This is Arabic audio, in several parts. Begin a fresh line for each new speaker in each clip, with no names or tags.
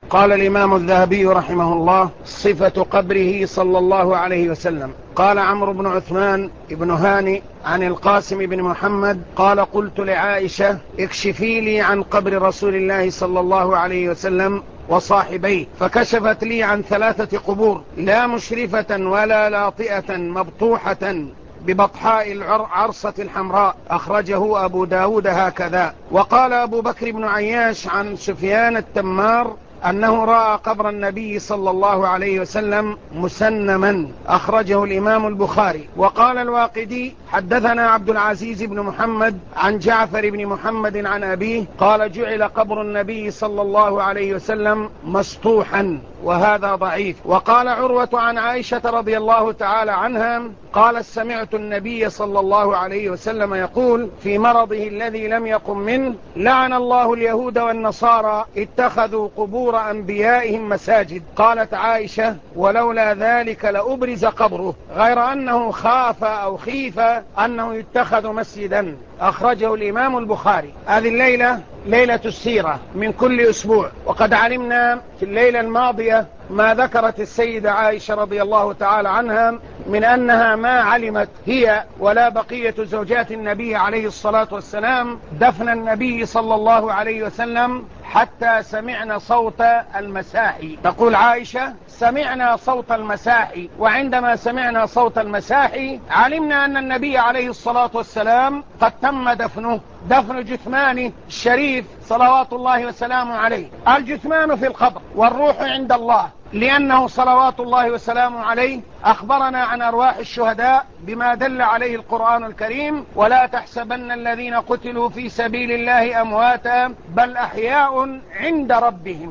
قال الإمام الذهبي رحمه الله: صفة قبره صلى الله عليه وسلم. قال عمرو بن عثمان بن هاني عن القاسم بن محمد قال: قلت لعائشة: اكشفي لي عن قبر رسول الله صلى الله عليه وسلم وصاحبيه، فكشفت لي عن 3 قبور، لا مشرفة ولا لاطئة، مبطوحة ببطحاء العرصة الحمراء. أخرجه أبو داود هكذا. وقال أبو بكر بن عياش عن سفيان التمار أنه رأى قبر النبي صلى الله عليه وسلم مسنما. أخرجه الإمام البخاري. وقال الواقدي: حدثنا عبد العزيز بن محمد عن جعفر بن محمد عن أبيه قال: جعل قبر النبي صلى الله عليه وسلم مسطوحا، وهذا ضعيف. وقال عروة عن عائشة رضي الله تعالى عنها قال: سمعت النبي صلى الله عليه وسلم يقول في مرضه الذي لم يقم منه: لعن الله اليهود والنصارى اتخذوا قبور أنبيائهم مساجد. قالت عائشة: ولولا ذلك لأبرز قبره، غير أنه خاف أو خيف أنه يتخذ مسجدا. أخرجه الإمام البخاري. هذه الليلة ليلة السيرة من كل أسبوع، وقد علمنا في الليلة الماضية ما ذكرت السيدة عائشة رضي الله تعالى عنها من أنها ما علمت هي ولا بقية زوجات النبي عليه الصلاة والسلام دفن النبي صلى الله عليه وسلم حتى سمعنا صوت المساحي. تقول عائشة: سمعنا صوت المساحي، وعندما سمعنا صوت المساحي علمنا أن النبي عليه الصلاة والسلام قد تم دفنه، دفن جثمانه الشريف صلوات الله وسلامه عليه. الجثمان في القبر والروح عند الله، لأنه صلوات الله وسلامه عليه أخبرنا عن أرواح الشهداء بما دل عليه القرآن الكريم: ولا تحسبن الذين قتلوا في سبيل الله أمواتا بل أحياء عند ربهم.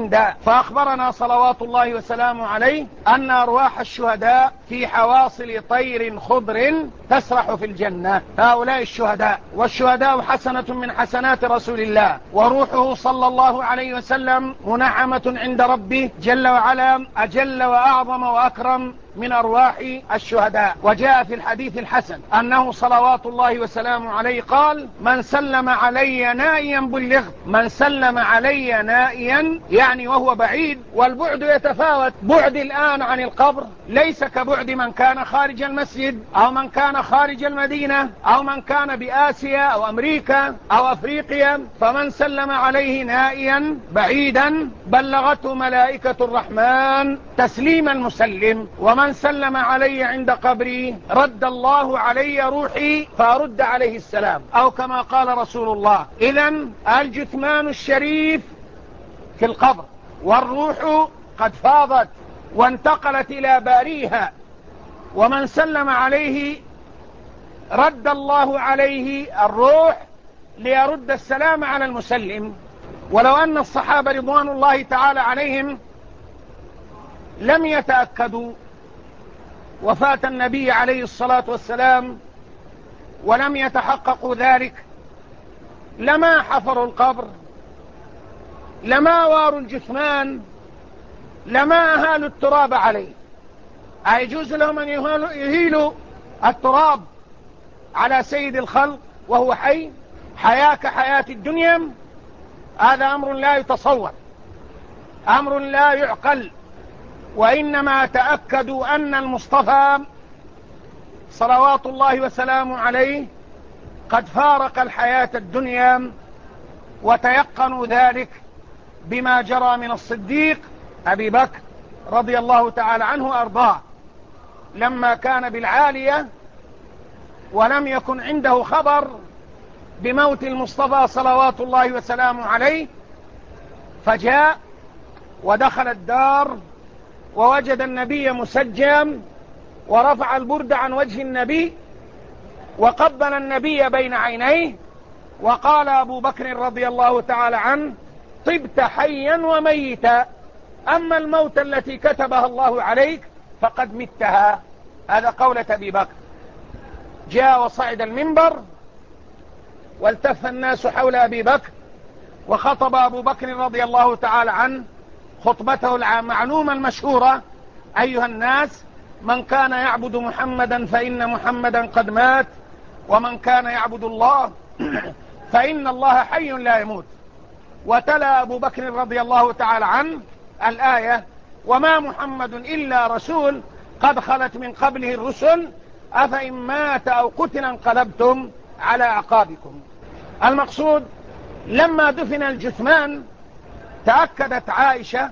فأخبرنا صلوات الله وسلامه عليه أن أرواح الشهداء في حواصل طير خضر تسرح في الجنة. هؤلاء الشهداء، والشهداء حسنة من حسنات رسول الله، وروحه صلى الله عليه وسلم منعمة عند ربه جل وعلا، أجل وأعظم وأكرم من أرواح الشهداء. وجاء في الحديث الحسن أنه صلوات الله وسلامه عليه قال: من سلم علي نائيا بلغت. من سلم علي نائيا يعني وهو بعيد، والبعد يتفاوت. بعد الآن عن القبر ليس كبعد من كان خارج المسجد أو من كان خارج المدينة أو من كان بآسيا أو أمريكا أو أفريقيا. فمن سلم عليه نائيا بعيدا بلغته ملائكة الرحمن تسليم المسلم. ومن سلم علي عند قبري رد الله علي روحي فأرد عليه السلام، أو كما قال رسول الله. إذن الجثمان الشريف في القبر، والروح قد فاضت وانتقلت إلى باريها. ومن سلم عليه رد الله عليه الروح ليرد السلام على المسلم. ولو أن الصحابة رضوان الله تعالى عليهم لم يتأكدوا وفاة النبي عليه الصلاة والسلام ولم يتحققوا ذلك لما حفروا القبر، لما واروا الجثمان، لما أهالوا التراب عليه. أيجوز لهم أن يهيلوا التراب على سيد الخلق وهو حي، حياة كحياة الدنيا؟ هذا أمر لا يتصور، أمر لا يعقل. وإنما تأكدوا أن المصطفى صلوات الله وسلامه عليه قد فارق الحياة الدنيا، وتيقنوا ذلك بما جرى من الصديق أبي بكر رضي الله تعالى عنه وأرضاه، لما كان بالعالية ولم يكن عنده خبر بموت المصطفى صلوات الله وسلامه عليه، فجاء ودخل الدار ووجد النبي مسجم، ورفع البرد عن وجه النبي وقبل النبي بين عينيه، وقال أبو بكر رضي الله تعالى عنه: طبت حيا وميتا، أما الموت التي كتبها الله عليك فقد متها. هذا قولة أبي بكر. جاء وصعد المنبر والتف الناس حول أبي بكر، وخطب أبو بكر رضي الله تعالى عنه خطبته المعلومة المشهورة: أيها الناس، من كان يعبد محمدا فإن محمدا قد مات، ومن كان يعبد الله فإن الله حي لا يموت. وتلا أبو بكر رضي الله تعالى عنه الآية: وما محمد إلا رسول قد خلت من قبله الرسل أفإن مات أو قتل انقلبتم على أعقابكم. المقصود لما دفن الجثمان تأكدت عائشة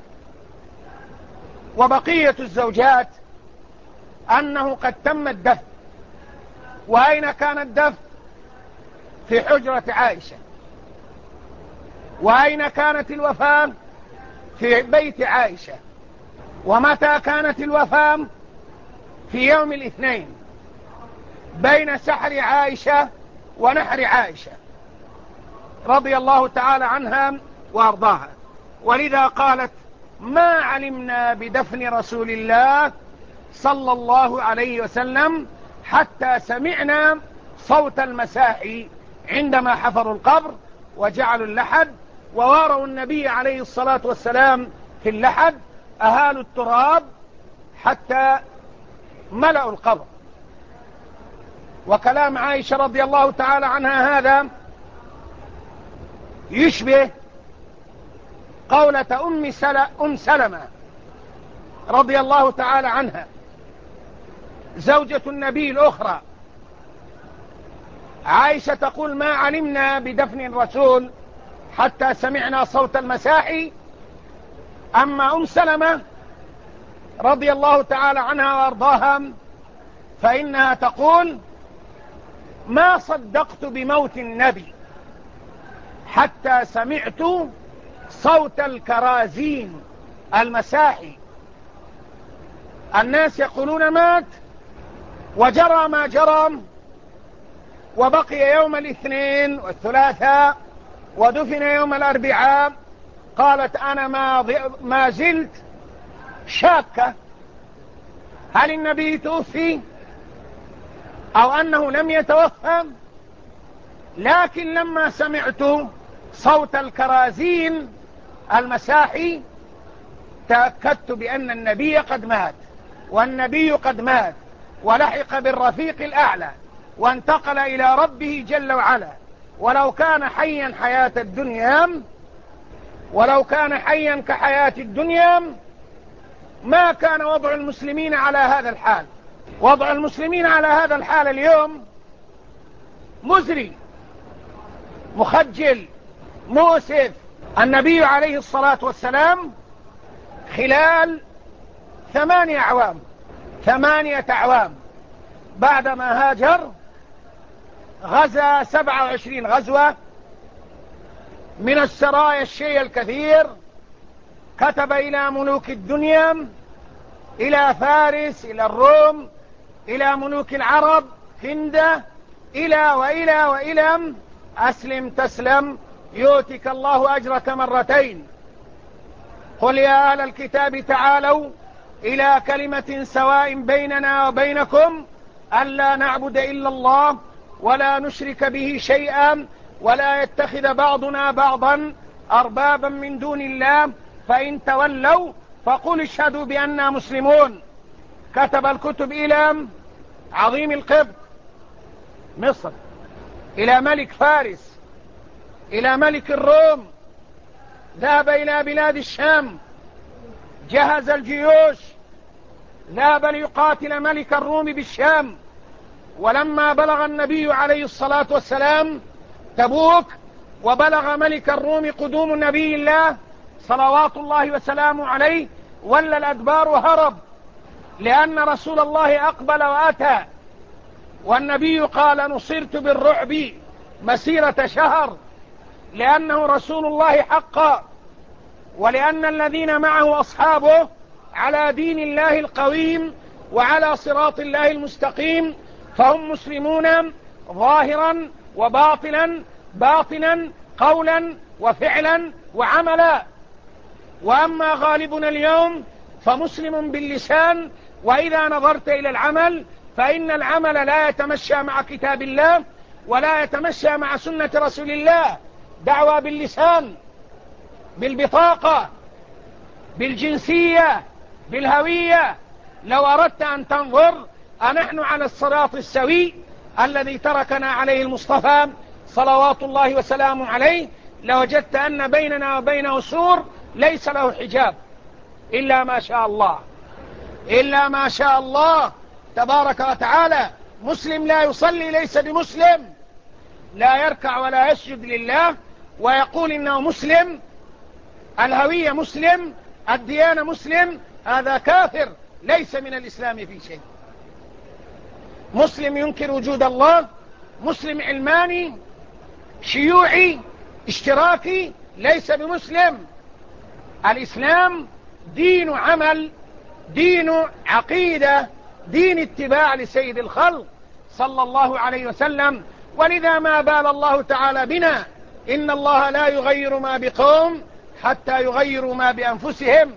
وبقية الزوجات أنه قد تم الدفن. وأين كان الدفن؟ في حجرة عائشة. وأين كانت الوفاة؟ في بيت عائشة. ومتى كانت الوفاة؟ في يوم الاثنين بين سحر عائشة ونحر عائشة رضي الله تعالى عنها وأرضاها. ولذا قالت: ما علمنا بدفن رسول الله صلى الله عليه وسلم حتى سمعنا صوت المساحي عندما حفروا القبر وجعلوا اللحد وواروا النبي عليه الصلاة والسلام في اللحد، أهالوا التراب حتى ملأوا القبر. وكلام عائشة رضي الله تعالى عنها هذا يشبه قولة أم سلمة رضي الله تعالى عنها زوجة النبي الأخرى. عائشة تقول: ما علمنا بدفن الرسول حتى سمعنا صوت المساحي. أما أم سلمة رضي الله تعالى عنها وأرضاها فإنها تقول: ما صدقت بموت النبي حتى سمعت صوت الكرازين المساحي. الناس يقولون مات، وجرى ما جرى، وبقي يوم الاثنين والثلاثاء ودفن يوم الأربعاء. قالت: أنا ما زلت شاكة هل النبي توفي أو أنه لم يتوفى، لكن لما سمعت صوت الكرازين المساحي تأكدت بأن النبي قد مات، والنبي قد مات ولحق بالرفيق الأعلى وانتقل إلى ربه جل وعلا. ولو كان حيا حياة الدنيا، ولو كان حيا كحياة الدنيا ما كان وضع المسلمين على هذا الحال. وضع المسلمين على هذا الحال اليوم مزري، مخجل، مؤسف. النبي عليه الصلاة والسلام خلال 8 أعوام بعدما هاجر غزا 27 غزوة من السرايا الشيء الكثير. كتب إلى ملوك الدنيا، إلى فارس، إلى الروم، إلى ملوك العرب، هند، وإلى أسلم تسلم يؤتك الله أجرك مرتين. قل يا أهل الكتاب تعالوا إلى كلمة سواء بيننا وبينكم ألا نعبد إلا الله ولا نشرك به شيئا ولا يتخذ بعضنا بعضا أربابا من دون الله فإن تولوا فقل اشهدوا بأننا مسلمون. كتب الكتب إلى عظيم القبط مصر، إلى ملك فارس، إلى ملك الروم، ذهب إلى بلاد الشام، جهز الجيوش، ذهب ليقاتل ملك الروم بالشام. ولما بلغ النبي عليه الصلاة والسلام تبوك وبلغ ملك الروم قدوم نبي الله صلوات الله وسلامه عليه ولى الأدبار وهرب، لأن رسول الله أقبل وأتى، والنبي قال: نصرت بالرعب مسيرة شهر، لأنه رسول الله حقا، ولأن الذين معه أصحابه على دين الله القويم وعلى صراط الله المستقيم، فهم مسلمون ظاهرا باطنا قولا وفعلا وعملا. وأما غالبنا اليوم فمسلم باللسان، وإذا نظرت إلى العمل فإن العمل لا يتمشى مع كتاب الله ولا يتمشى مع سنة رسول الله. دعوة باللسان، بالبطاقة، بالجنسية، بالهوية. لو أردت أن تنظر أنحن على الصراط السوي الذي تركنا عليه المصطفى صلوات الله وسلامه عليه، لوجدت أن بيننا وبينه سور ليس له حجاب إلا ما شاء الله، إلا ما شاء الله تبارك وتعالى. مسلم لا يصلي ليس بمسلم، لا يركع ولا يسجد لله ويقول إنه مسلم، الهوية مسلم، الديانة مسلم، هذا كافر ليس من الإسلام في شيء. مسلم ينكر وجود الله، مسلم علماني شيوعي اشتراكي، ليس بمسلم. الإسلام دين عمل، دين عقيدة، دين اتباع لسيد الخلق صلى الله عليه وسلم. ولذا ما بال الله تعالى بنا، إن الله لا يغير ما بقوم حتى يغيروا ما بأنفسهم.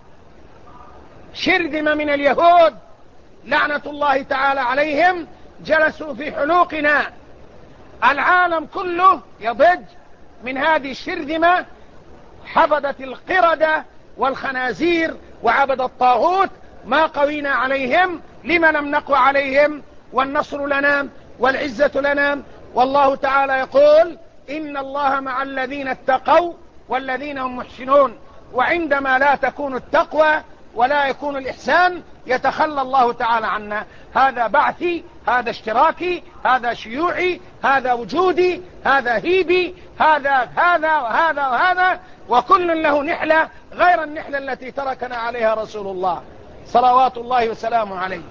شرذمة من اليهود لعنة الله تعالى عليهم جلسوا في حلوقنا، العالم كله يضج من هذه الشرذمة، حفظت القردة والخنازير وعبد الطاغوت. ما قوينا عليهم، لما لم نقوى عليهم؟ والنصر لنا والعزة لنا. والله تعالى يقول إن الله مع الذين اتقوا والذين هم محسنون. وعندما لا تكون التقوى ولا يكون الإحسان يتخلى الله تعالى عنا. هذا بعثي، هذا اشتراكي، هذا شيوعي، هذا وجودي، هذا هيبي، هذا وهذا وهذا، وكل له نحلة غير النحلة التي تركنا عليها رسول الله صلوات الله وسلامه عليه.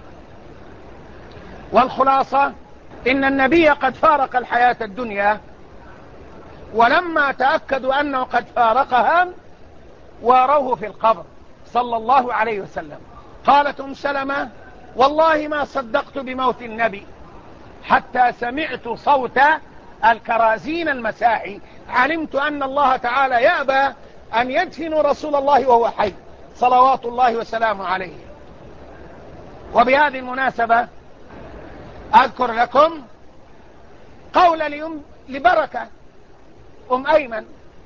والخلاصة إن النبي قد فارق الحياة الدنيا، ولما تأكدوا أنه قد فارقها واروه في القبر صلى الله عليه وسلم. قالت أم سلمة والله ما صدقت بموت النبي حتى سمعت صوت الكرازين المساحي، علمت أن الله تعالى يأبى أن يدفن رسول الله وهو حي صلوات الله وسلامه عليه. وبهذه المناسبة أذكر لكم قول لبركة أم أيمن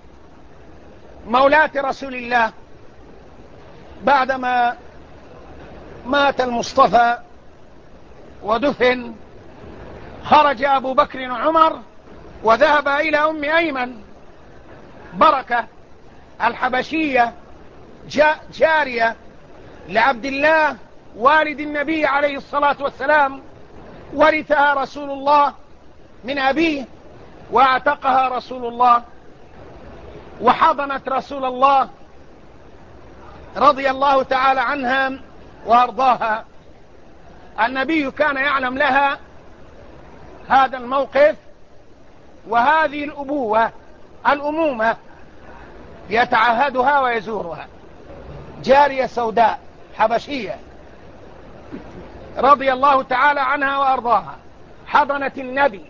مولاة رسول الله بعدما مات المصطفى ودفن، خرج أبو بكر وعمر وذهب إلى أم أيمن بركة الحبشية جارية لعبد الله والد النبي عليه الصلاة والسلام، ورثها رسول الله من أبيه واعتقها رسول الله وحضنت رسول الله رضي الله تعالى عنها وأرضاها. النبي كان يعلم لها هذا الموقف وهذه الأبوة الأمومة، يتعهدها ويزورها. جارية سوداء حبشية رضي الله تعالى عنها وأرضاها حضنت النبي.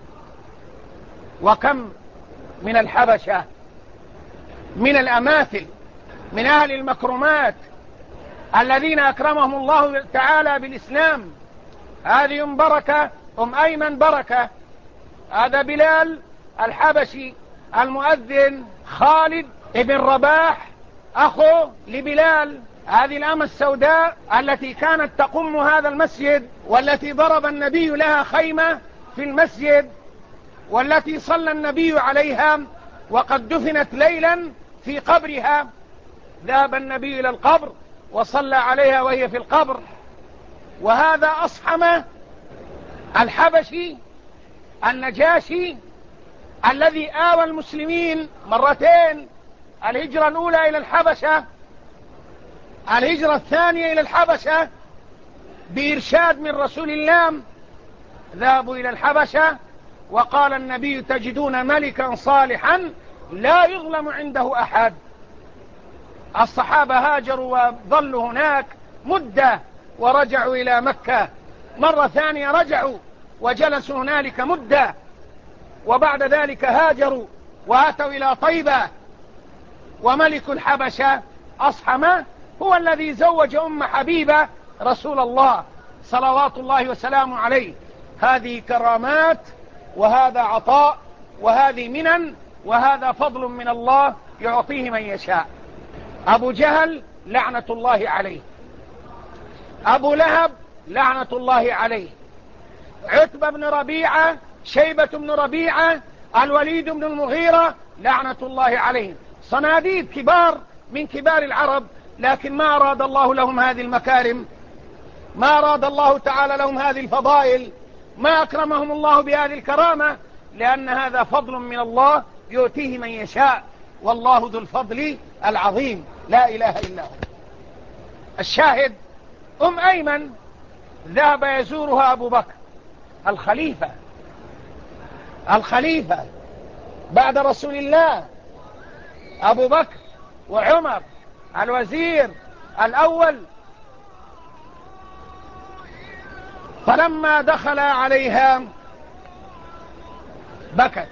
وكم من الحبشة من الأماثل من أهل المكرمات الذين أكرمهم الله تعالى بالإسلام. هذه أم بركة، أم أيمن بركة، هذا بلال الحبشي المؤذن، خالد بن رباح أخو لبلال، هذه الأمة السوداء التي كانت تقم هذا المسجد، والتي ضرب النبي لها خيمة في المسجد، والتي صلى النبي عليها وقد دفنت ليلا في قبرها. ذهب النبي إلى القبر وصلى عليها وهي في القبر. وهذا أصحم الحبشي النجاشي الذي آوى المسلمين مرتين، الهجرة الأولى إلى الحبشة، الهجرة الثانية إلى الحبشة بإرشاد من رسول الله. ذهبوا إلى الحبشة وقال النبي تجدون ملكا صالحا لا يظلم عنده أحد. الصحابة هاجروا وظلوا هناك مدة ورجعوا إلى مكة، مرة ثانية رجعوا وجلسوا هنالك مدة، وبعد ذلك هاجروا وأتوا إلى طيبة. وملك الحبشة أصحمة هو الذي زوج أم حبيبة رسول الله صلوات الله وسلامه عليه. هذه كرامات، وهذا عطاء، وهذه منن، وهذا فضل من الله يعطيه من يشاء. أبو جهل لعنة الله عليه، أبو لهب لعنة الله عليه، عتبة بن ربيعة، شيبة بن ربيعة، الوليد بن المغيرة، لعنة الله عليهم، صناديد كبار من كبار العرب، لكن ما أراد الله لهم هذه المكارم، ما أراد الله تعالى لهم هذه الفضائل، ما أكرمهم الله بهذه الكرامة، لأن هذا فضل من الله يؤتيه من يشاء، والله ذو الفضل العظيم، لا إله إلا هو. الشاهد، أيمن ذهب يزورها أبو بكر الخليفة بعد رسول الله، أبو بكر وعمر الوزير الأول. فلما دخل عليها بكت،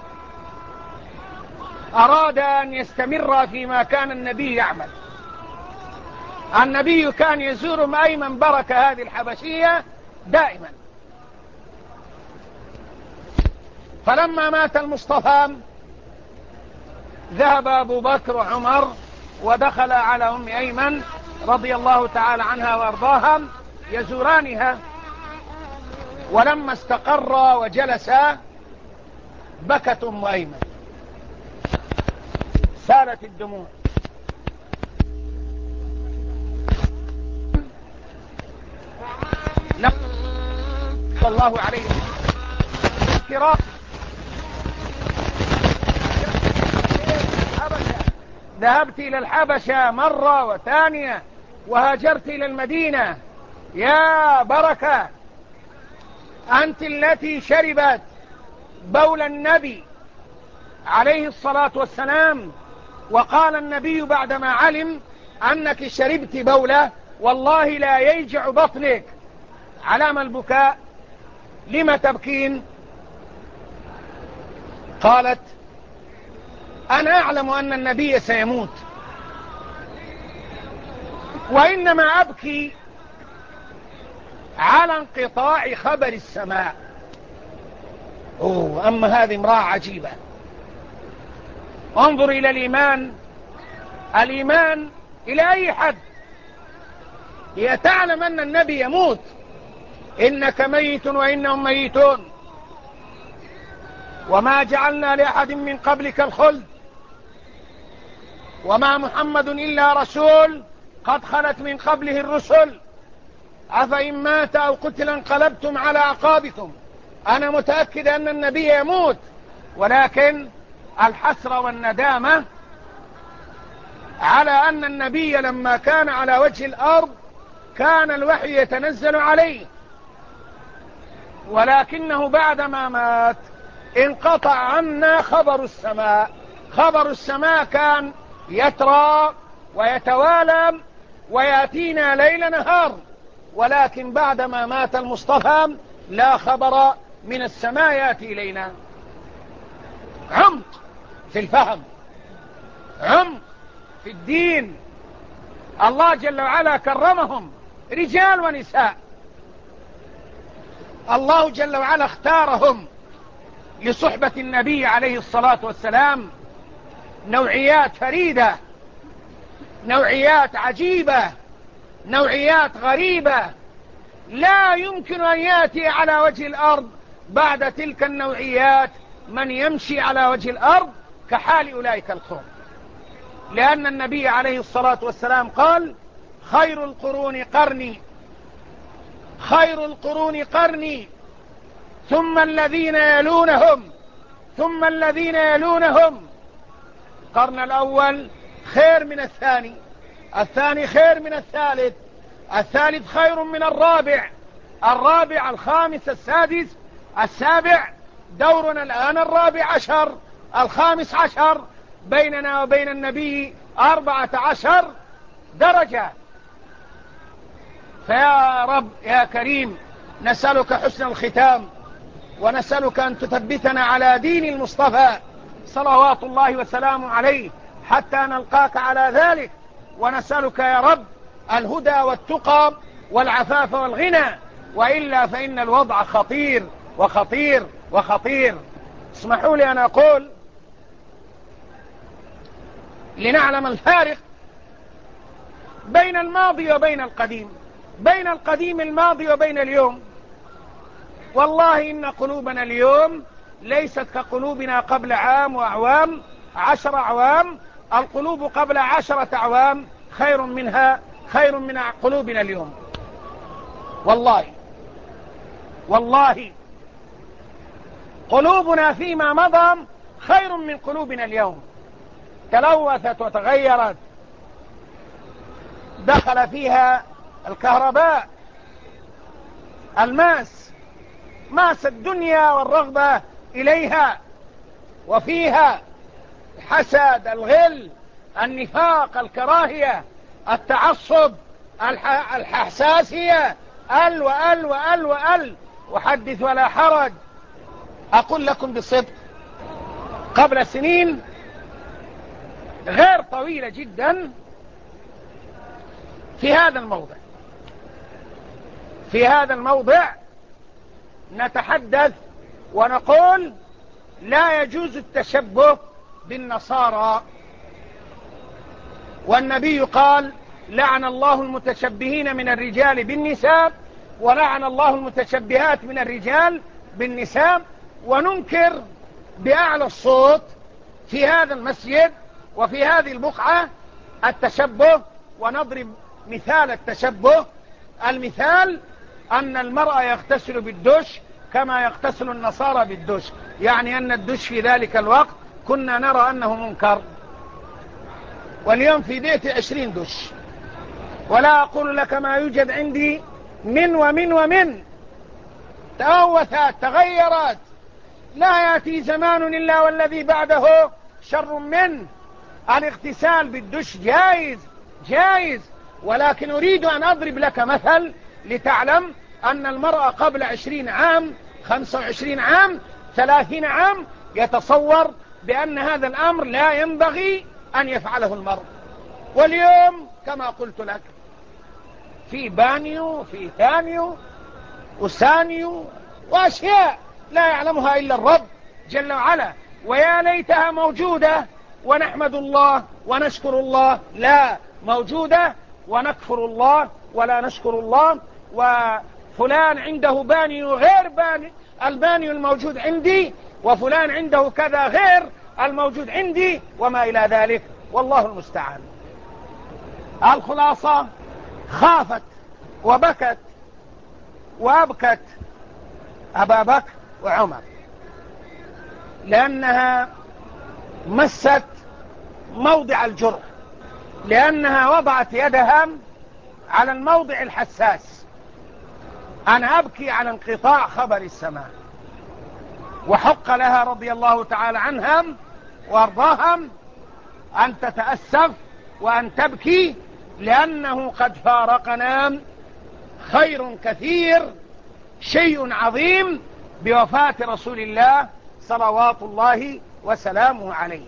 أراد أن يستمر فيما كان النبي يعمل. النبي كان يزور أيمن بركة هذه الحبشية دائما. فلما مات المصطفى ذهب أبو بكر وعمر ودخل على أم أيمن رضي الله تعالى عنها وأرضاها يزورانها. ولما استقر وجلسا بكت أم أيمن، سالت الدموع. صلى الله عليه وسلم ذهبت إلى الحبشة مرة وثانية وهاجرت إلى المدينة. يا بركة، أنت التي شربت بول النبي عليه الصلاة والسلام، وقال النبي بعدما علم أنك شربت بوله: والله لا يجع بطنك. علام البكاء؟ لم تبكين؟ قالت: أنا أعلم أن النبي سيموت، وإنما أبكي على انقطاع خبر السماء. أما هذه امرأة عجيبة. انظر إلى الإيمان إلى أي حد. هي تعلم أن النبي يموت، إنك ميت وإنهم ميتون، وما جعلنا لأحد من قبلك الخلد، وما محمد إلا رسول قد خلت من قبله الرسل، أفإن مات أو قتل انقلبتم على أعقابكم. أنا متأكد أن النبي يموت، ولكن الحسرة والندامة على أن النبي لما كان على وجه الأرض كان الوحي يتنزل عليه، ولكنه بعدما مات انقطع عنا خبر السماء. خبر السماء كان يترى ويتوالى ويأتينا ليل نهار، ولكن بعدما مات المصطفى لا خبر من السماء يأتي إلينا. عمق في الفهم، عمق في الدين. الله جل وعلا كرمهم رجال ونساء، الله جل وعلا اختارهم لصحبة النبي عليه الصلاة والسلام، نوعيات فريدة، نوعيات عجيبة، نوعيات غريبة، لا يمكن أن يأتي على وجه الأرض بعد تلك النوعيات من يمشي على وجه الأرض كحال أولئك القوم. لأن النبي عليه الصلاة والسلام قال: خير القرون قرني، خير القرون قرني، ثم الذين يلونهم، ثم الذين يلونهم. القرن الأول خير من الثاني، الثاني خير من الثالث، الثالث خير من الرابع، الرابع الخامس السادس السابع. دورنا الآن الرابع عشر، الخامس عشر، بيننا وبين النبي 14 درجة. فيا رب يا كريم، نسألك حسن الختام، ونسألك أن تثبتنا على دين المصطفى صلوات الله وسلامه عليه حتى نلقاك على ذلك. ونسألك يا رب الهدى والتقى والعفاف والغنى، وإلا فإن الوضع خطير وخطير وخطير. اسمحوا لي أن أقول لنعلم الفارق بين الماضي وبين القديم، بين القديم الماضي وبين اليوم. والله إن قلوبنا اليوم ليست كقلوبنا قبل عام وأعوام 10 أعوام، القلوب قبل 10 أعوام خير من قلوبنا اليوم. والله قلوبنا فيما مضى خير من قلوبنا اليوم. تلوثت وتغيرت، دخل فيها الكهرباء، ماس الدنيا والرغبة إليها، وفيها الحسد، الغل، النفاق، الكراهية، التعصب، الحساسية، وحدث ولا حرج. أقول لكم بصدق، قبل سنين غير طويلة جدا في هذا الموضع نتحدث ونقول لا يجوز التشبه بالنصارى، والنبي قال لعن الله المتشبهين من الرجال بالنساء، ولعن الله المتشبهات من الرجال بالنساء. وننكر بأعلى الصوت في هذا المسجد وفي هذه البقعة التشبه، ونضرب مثال التشبه. المثال أن المرأة يغتسل بالدش كما يغتسل النصارى بالدش، يعني أن الدش في ذلك الوقت كنا نرى أنه منكر، واليوم في بيتي 20 دش، ولا أقول لك ما يوجد عندي من تلوثت تغيرت. لا يأتي زمان إلا والذي بعده شر منه. الاغتسال بالدش جائز، ولكن أريد أن أضرب لك مثل لتعلم أن المرأة قبل 20 عام 25 عام 30 عام يتصور بأن هذا الأمر لا ينبغي أن يفعله المرء، واليوم كما قلت لك في بانيو، في ثانيو وسانيو، وأشياء لا يعلمها إلا الرب جل وعلا، ويا ليتها موجودة ونحمد الله ونشكر الله. لا، موجودة ونكفر الله ولا نشكر الله. وفلان عنده بانيو غير البانيو الموجود عندي، وفلان عنده كذا غير الموجود عندي، وما إلى ذلك، والله المستعان. الخلاصة، خافت وبكت وأبكت أبا بكر وعمر، لأنها مست موضع الجرح، لأنها وضعت يدها على الموضع الحساس. أنا أبكي على انقطاع خبر السماء، وحق لها رضي الله تعالى عنها وارضاها أن تتأسف وأن تبكي، لأنه قد فارقنا خير كثير، شيء عظيم بوفاة رسول الله صلوات الله وسلامه عليه.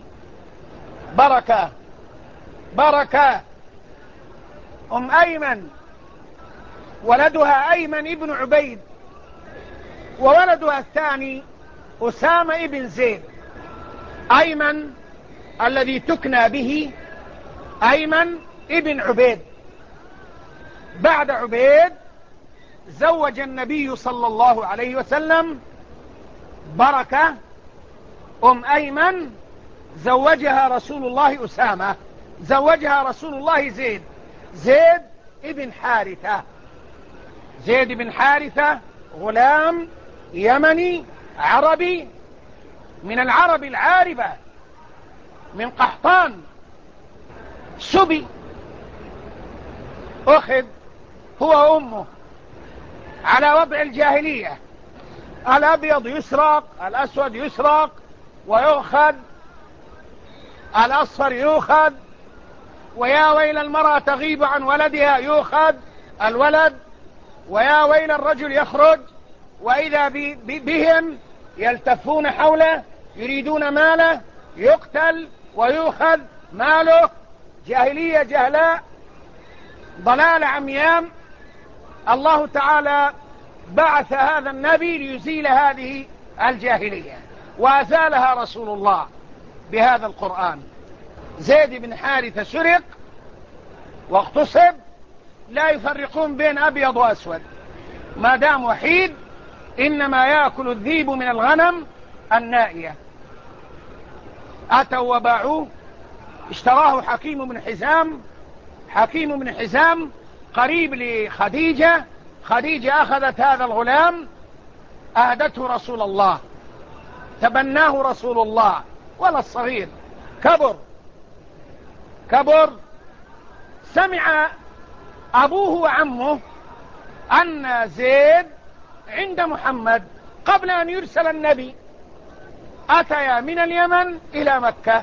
بركة أم أيمن، ولدها أيمن ابن عبيد، وولدها الثاني أسامة ابن زيد. أيمن الذي تكنى به أيمن ابن عبيد. بعد عبيد زوج النبي صلى الله عليه وسلم بركة أم أيمن، زوجها رسول الله أسامة، زوجها رسول الله زيد ابن حارثة. زيد بن حارثة غلام يمني عربي من العرب العاربة من قحطان، سبي، أخذ هو وأمه على وضع الجاهلية، الأبيض يسرق، الأسود يسرق ويؤخذ، الأصفر يؤخذ، ويا ويل المرأة تغيب عن ولدها يؤخذ الولد، ويا ويل الرجل يخرج وإذا بهم يلتفون حوله يريدون ماله، يقتل ويؤخذ ماله. جاهلية جهلاء، ضلال عميام. الله تعالى بعث هذا النبي ليزيل هذه الجاهلية، وأزالها رسول الله بهذا القرآن. زيد بن حارثة سرق واغتصب، لا يفرقون بين أبيض وأسود، ما دام وحيد، إنما يأكل الذيب من الغنم النائية. أتوا وباعوه، اشتراه حكيم بن حزام قريب لخديجة. خديجة أخذت هذا الغلام، أهدته رسول الله، تبناه رسول الله، ولا الصغير كبر. سمع أبوه وعمه أن زيد عند محمد قبل أن يرسل النبي، أتيا من اليمن إلى مكة،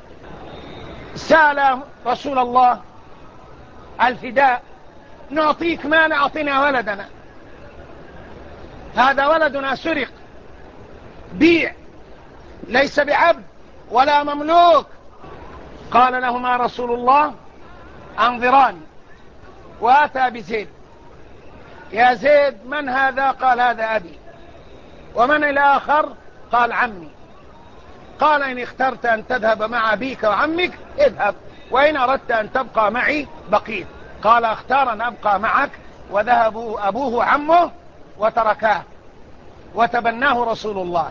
سأل رسول الله الفداء، نعطيك ما نعطينا ولدنا، هذا ولدنا سرق، بيع، ليس بعبد ولا مملوك. قال لهما رسول الله أنظراني، وأتى بزيد. يا زيد من هذا؟ قال هذا أبي. ومن الآخر؟ قال عمي. قال إن اخترت أن تذهب مع أبيك وعمك اذهب، وإن أردت أن تبقى معي بقيت. قال اختار أن أبقى معك، وذهبوا أبوه وعمه وتركاه، وتبناه رسول الله.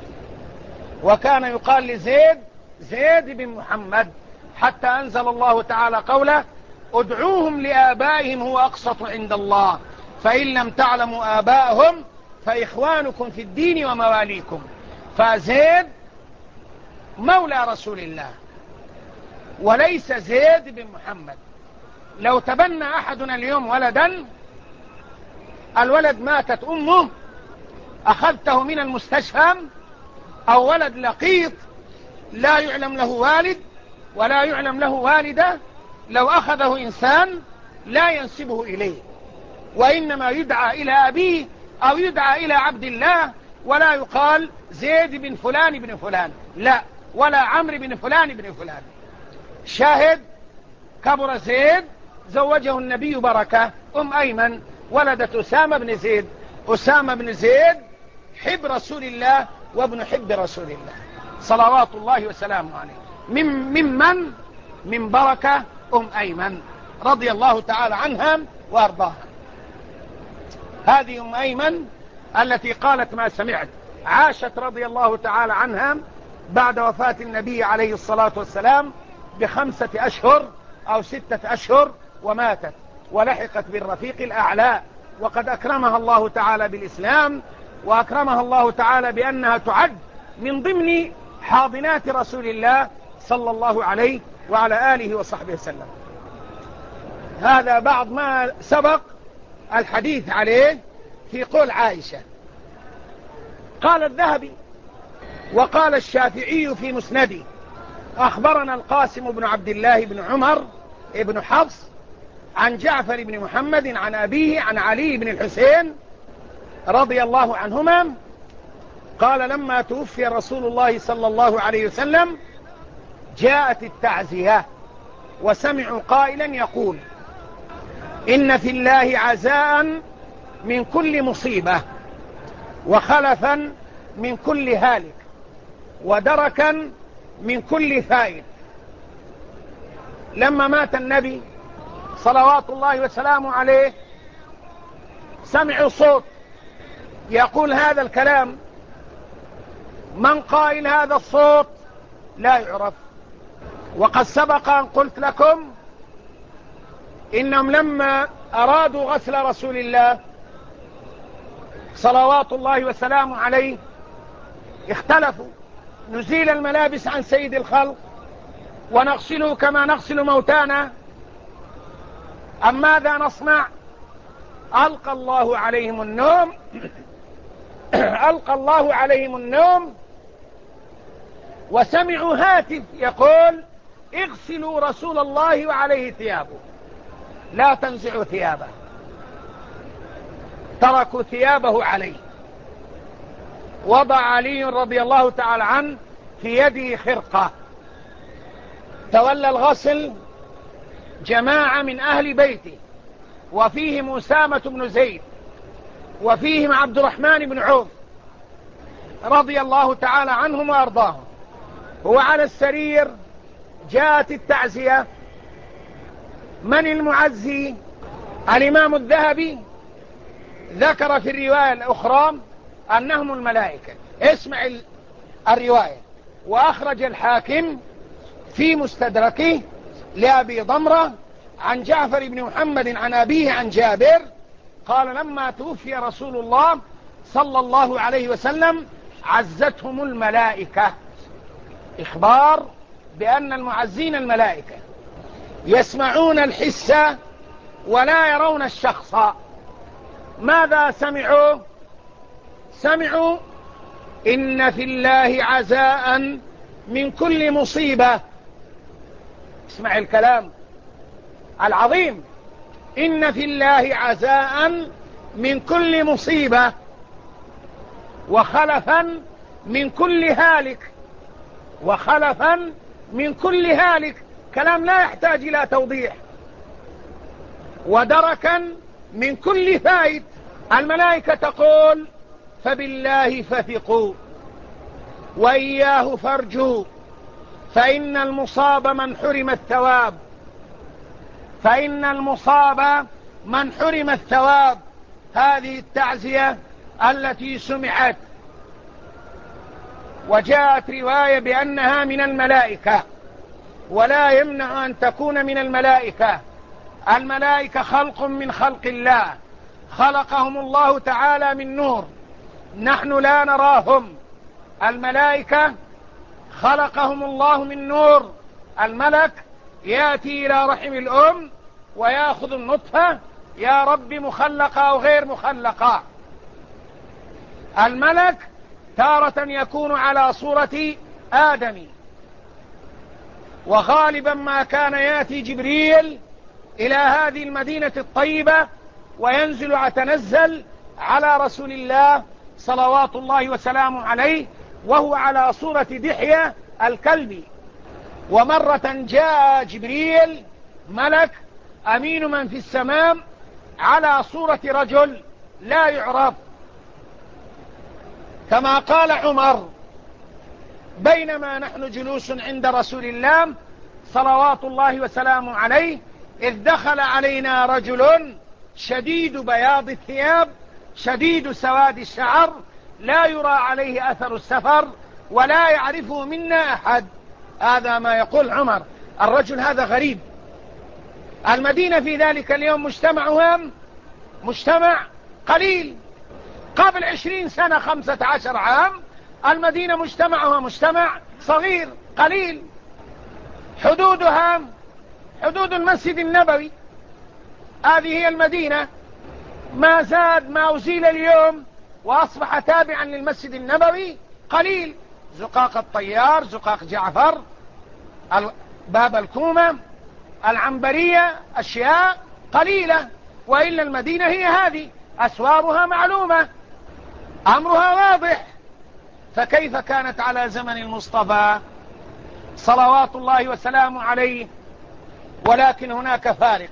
وكان يقال لزيد زيد بن محمد، حتى أنزل الله تعالى قوله ادعوهم لآبائهم هو أقسط عند الله، فإن لم تعلموا آباءهم فإخوانكم في الدين ومواليكم. فزيد مولى رسول الله، وليس زيد بن محمد. لو تبنى أحدنا اليوم ولدا، الولد ماتت أمه، أخذته من المستشفى، أو ولد لقيط لا يعلم له والد ولا يعلم له والدة، لو أخذه إنسان لا ينسبه إليه، وإنما يدعى إلى أبيه أو يدعى إلى عبد الله، ولا يقال زيد بن فلان بن فلان، لا، ولا عمرو بن فلان بن فلان. شاهد، كبر زيد، زوجه النبي بركة أم أيمن، ولدت أسامة بن زيد حب رسول الله وابن حب رسول الله صلوات الله وسلامه عليه، من بركة أم أيمن رضي الله تعالى عنها وأرضاها. هذه أم أيمن التي قالت ما سمعت، عاشت رضي الله تعالى عنها بعد وفاة النبي عليه الصلاة والسلام ب5 أشهر أو 6 أشهر وماتت، ولحقت بالرفيق الأعلى. وقد أكرمها الله تعالى بالإسلام، وأكرمها الله تعالى بأنها تعد من ضمن حاضنات رسول الله صلى الله عليه وعلى آله وصحبه وسلم. هذا بعض ما سبق الحديث عليه في قول عائشة. قال الذهبي وقال الشافعي في مسنده أخبرنا القاسم بن عبد الله بن عمر بن حفص عن جعفر بن محمد عن أبيه عن علي بن الحسين رضي الله عنهما قال لما توفي رسول الله صلى الله عليه وسلم جاءت التعزية، وسمعوا قائلا يقول إن في الله عزاء من كل مصيبة، وخلفا من كل هالك، ودركا من كل فائد. لما مات النبي صلوات الله وسلامه عليه سمعوا صوت يقول هذا الكلام، من قائل هذا الصوت لا يعرف. وقد سبق أن قلت لكم إنهم لما أرادوا غسل رسول الله صلوات الله وسلامه عليه اختلفوا، نزيل الملابس عن سيد الخلق ونغسله كما نغسل موتانا، أم ماذا نصنع؟ ألقى الله عليهم النوم وسمعوا هاتف يقول اغسلوا رسول الله وعليه ثيابه، لا تنزعوا ثيابه. تركوا ثيابه عليه. وضع علي رضي الله تعالى عنه في يده خرقة. تولى الغسل جماعة من أهل بيته، وفيهم أسامة بن زيد، وفيهم عبد الرحمن بن عوف رضي الله تعالى عنهم وأرضاهم. هو على السرير، جاءت التعزية. من المعزي؟ الإمام الذهبي ذكر في الرواية الأخرى أنهم الملائكة. اسمع الرواية: وأخرج الحاكم في مستدركه لأبي ضمرة عن جعفر بن محمد عن أبيه عن جابر قال لما توفي رسول الله صلى الله عليه وسلم عزتهم الملائكة. إخبار بأن المعزين الملائكة يسمعون الحس ولا يرون الشخص. ماذا سمعوا؟ سمعوا إن في الله عزاء من كل مصيبة. اسمع الكلام العظيم، إن في الله عزاء من كل مصيبة وخلفا من كل هالك. وخلفا من كل هالك، كلام لا يحتاج إلى توضيح. ودركا من كل فائت. الملائكة تقول فبالله فثقوا وإياه فارجوا فإن المصاب من حرم الثواب. فإن المصاب من حرم الثواب. هذه التعزية التي سمعت، وجاءت رواية بأنها من الملائكة، ولا يمنع أن تكون من الملائكة. الملائكة خلق من خلق الله، خلقهم الله تعالى من نور، نحن لا نراهم. الملائكة خلقهم الله من نور. الملك يأتي إلى رحم الأم ويأخذ النطفة، يا رب مخلقة أو غير مخلقة. الملك تارة يكون على صورة آدم، وغالبا ما كان يأتي جبريل إلى هذه المدينة الطيبة وينزل يتنزل على رسول الله صلوات الله وسلامه عليه وهو على صورة دحية الكلب. ومرة جاء جبريل ملك أمين من في السماء على صورة رجل لا يعرف، كما قال عمر بينما نحن جلوس عند رسول الله صلوات الله وسلامه عليه إذ دخل علينا رجل شديد بياض الثياب شديد سواد الشعر لا يرى عليه أثر السفر ولا يعرفه منا أحد. هذا ما يقول عمر، الرجل هذا غريب. المدينة في ذلك اليوم مجتمعها مجتمع قليل. قبل 20 سنة 15 عام المدينة مجتمعها مجتمع صغير قليل، حدودها حدود المسجد النبوي. هذه هي المدينة، ما زاد ما أزيل اليوم وأصبح تابعا للمسجد النبوي قليل. زقاق الطيار، زقاق جعفر، باب الكومة، العنبرية، أشياء قليلة، وإلا المدينة هي هذه، أسوارها معلومة، أمرها واضح. فكيف كانت على زمن المصطفى صلوات الله وسلامه عليه؟ ولكن هناك فارق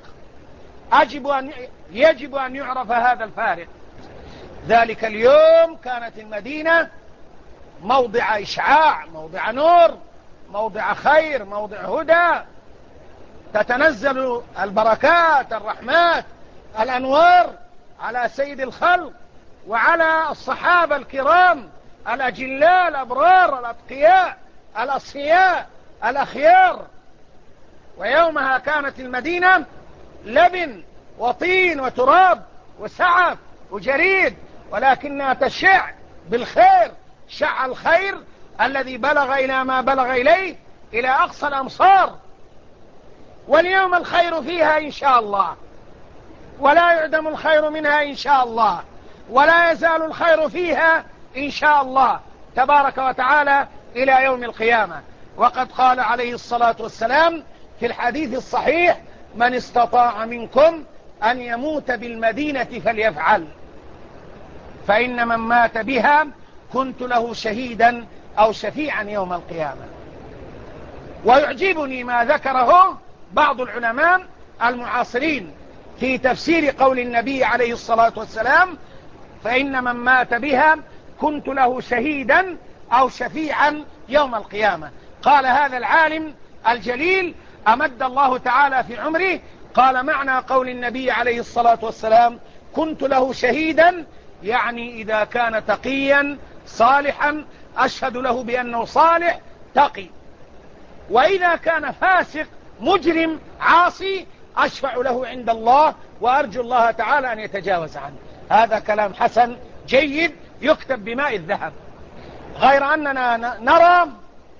يجب أن يعرف هذا الفارق. ذلك اليوم كانت المدينة موضع إشعاع، موضع نور، موضع خير، موضع هدى، تتنزل البركات الرحمات الأنوار على سيد الخلق وعلى الصحابة الكرام الأجلاء الأبرار الأتقياء الأصفياء الأخيار. ويومها كانت المدينة لبن وطين وتراب وسعف وجريد، ولكنها تشع بالخير، شع الخير الذي بلغ إلى ما بلغ إليه إلى أقصى الأمصار. واليوم الخير فيها إن شاء الله، ولا يعدم الخير منها إن شاء الله، ولا يزال الخير فيها إن شاء الله تبارك وتعالى إلى يوم القيامة. وقد قال عليه الصلاة والسلام في الحديث الصحيح: من استطاع منكم أن يموت بالمدينة فليفعل، فإن من مات بها كنت له شهيدا أو شفيعا يوم القيامة. ويعجبني ما ذكره بعض العلماء المعاصرين في تفسير قول النبي عليه الصلاة والسلام: فإن من مات بها كنت له شهيدا أو شفيعا يوم القيامة. قال هذا العالم الجليل أمد الله تعالى في عمره، قال معنى قول النبي عليه الصلاة والسلام كنت له شهيدا، يعني إذا كان تقيا صالحا أشهد له بأنه صالح تقي، وإذا كان فاسق مجرم عاصي أشفع له عند الله، وأرجو الله تعالى أن يتجاوز عنه. هذا كلام حسن جيد يكتب بماء الذهب. غير أننا نرى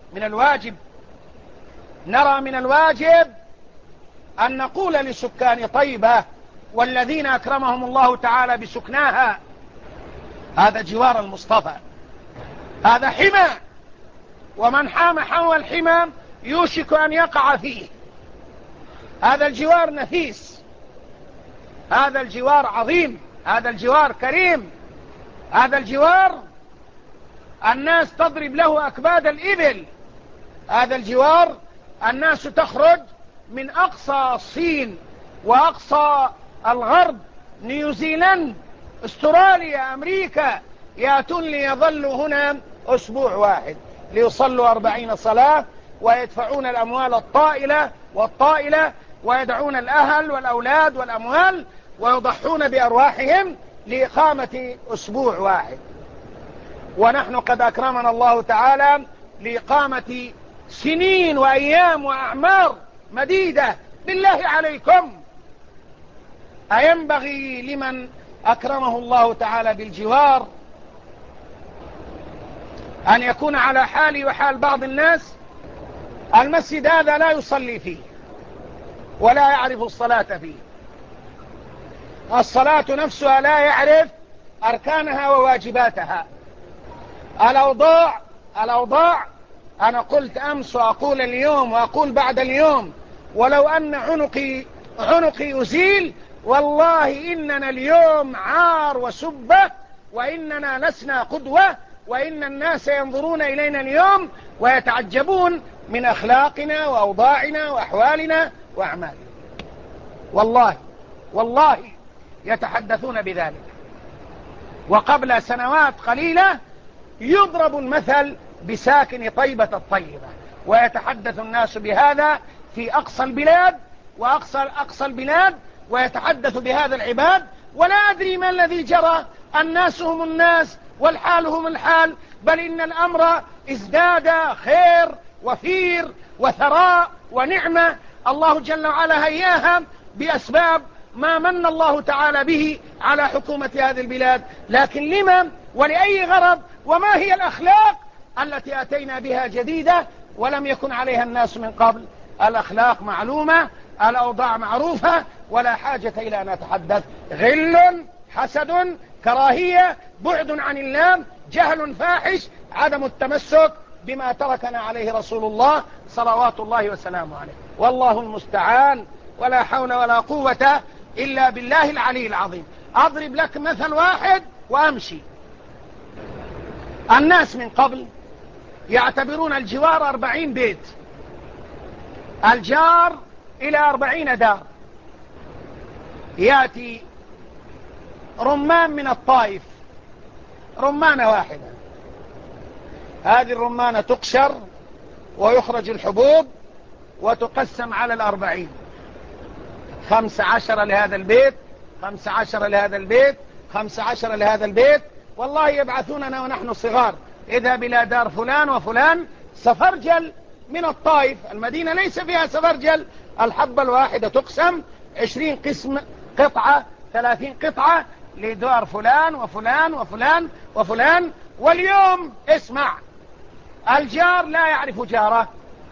من الواجب أن نقول لسكان طيبة والذين أكرمهم الله تعالى بسكناها: هذا جوار المصطفى، هذا حمى، ومن حام حول الحمى يوشك أن يقع فيه. هذا الجوار نفيس، هذا الجوار عظيم، هذا الجوار كريم، هذا الجوار الناس تضرب له أكباد الإبل، هذا الجوار الناس تخرج من أقصى الصين وأقصى الغرب، نيوزيلاند، استراليا، أمريكا، يأتون ليظلوا هنا أسبوع واحد ليصلوا 40 صلاة، ويدفعون الأموال الطائلة ويدعون الأهل والأولاد والأموال ويضحون بأرواحهم لإقامة أسبوع واحد. ونحن قد أكرمنا الله تعالى لإقامة سنين وأيام وأعمار مديدة. بالله عليكم، أينبغي لمن أكرمه الله تعالى بالجوار أن يكون على حالي وحال بعض الناس؟ المسجد هذا لا يصلي فيه ولا يعرف الصلاة فيه، الصلاة نفسها لا يعرف أركانها وواجباتها. الأوضاع أنا قلت أمس وأقول اليوم وأقول بعد اليوم، ولو أن عنقي أزيل والله إننا اليوم عار وسبة، وإننا لسنا قدوة، وإن الناس ينظرون إلينا اليوم ويتعجبون من أخلاقنا وأوضاعنا وأحوالنا وأعمالنا. والله يتحدثون بذلك. وقبل سنوات قليلة يضرب المثل بساكن طيبة الطيبة، ويتحدث الناس بهذا في أقصى البلاد وأقصى البلاد، ويتحدث بهذا العباد، ولا أدري ما الذي جرى. الناس هم الناس والحال هم الحال، بل إن الأمر ازداد خير وفير وثراء ونعمة الله جل وعلا هياها بأسباب ما من الله تعالى به على حكومة هذه البلاد. لكن لمن ولأي غرض؟ وما هي الأخلاق التي أتينا بها جديدة ولم يكن عليها الناس من قبل؟ الأخلاق معلومة، الأوضاع معروفة، ولا حاجة إلى أن نتحدث. غل، حسد، كراهية، بعد عن الله، جهل فاحش، عدم التمسك بما تركنا عليه رسول الله صلوات الله وسلامه عليه. والله المستعان، ولا حول ولا قوة إلا بالله العلي العظيم. أضرب لك مثل واحد وأمشي. الناس من قبل يعتبرون الجوار 40 بيت، الجار إلى 40 دار. يأتي رمان من الطائف، رمانة واحدة، هذه الرمانة تقشر ويخرج الحبوب وتقسم على 40، 15 لهذا البيت، 15 لهذا البيت، 15 لهذا البيت. والله يبعثوننا ونحن صغار: اذهب إلى دار فلان وفلان، سفرجل من الطائف، المدينة ليس فيها سفرجل، الحبة الواحدة تقسم 20 قسم، قطعة 30 قطعة لدار فلان وفلان وفلان وفلان. واليوم اسمع، الجار لا يعرف جاره.